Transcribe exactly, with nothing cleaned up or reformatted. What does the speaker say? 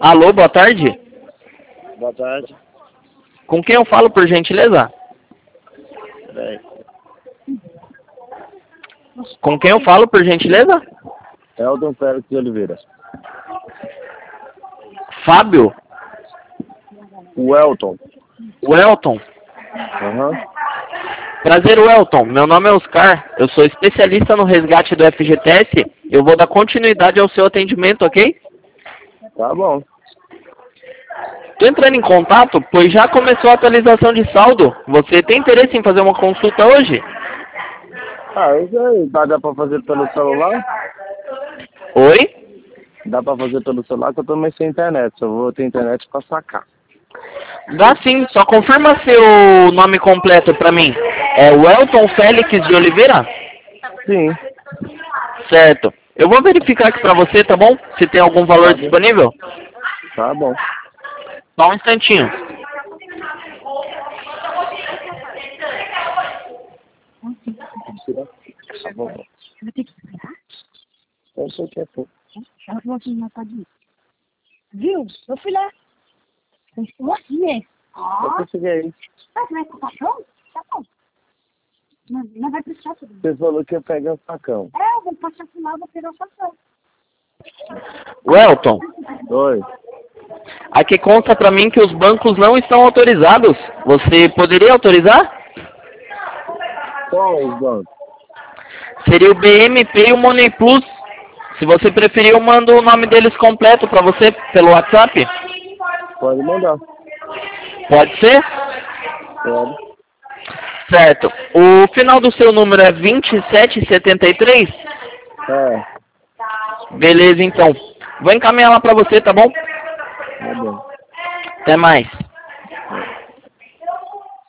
Alô, boa tarde. Boa tarde. Com quem eu falo, por gentileza? Peraí. Com quem eu falo, por gentileza? Elton Félix de Oliveira. Fábio? Welton. Welton? Aham. Prazer, Welton. Meu nome é Oscar. Eu sou especialista no resgate do F G T S. Eu vou dar continuidade ao seu atendimento, ok? Tá bom. Estou entrando em contato, pois já começou a atualização de saldo. Você tem interesse em fazer uma consulta hoje? Ah, isso aí. Dá, dá pra fazer pelo celular? Oi? Dá pra fazer pelo celular que eu tô meio sem internet. Só vou ter internet pra sacar. Dá sim, só confirma seu nome completo pra mim. É Welton Félix de Oliveira? Sim. Certo. Eu vou verificar aqui pra você, tá bom? Se tem algum valor Tá bom. disponível. Tá bom. Só um instantinho. Tá bom. Eu vou ter que esperar? Eu sei que é pouco. Ela falou que não pode ir. Viu? Eu fui lá. Eu estou assim, é. Eu Ó. consegui aí. Ah, você vai com o cachorro? Tá bom. Não, não vai precisar tudo. Você falou que ia pegar um facão. É, eu vou passar por lá, vou pegar o facão. Welton, Oi. aqui consta pra mim que os bancos não estão autorizados. Você poderia autorizar? Qual os bancos? Seria o B M P e o Money Plus. Se você preferir, eu mando o nome deles completo pra você pelo WhatsApp. Pode mandar. Pode ser? Pode. Certo. O final do seu número é vinte e sete setenta e três? É. Beleza, então. Vou encaminhar lá pra você, tá bom? Tá bom. Até mais.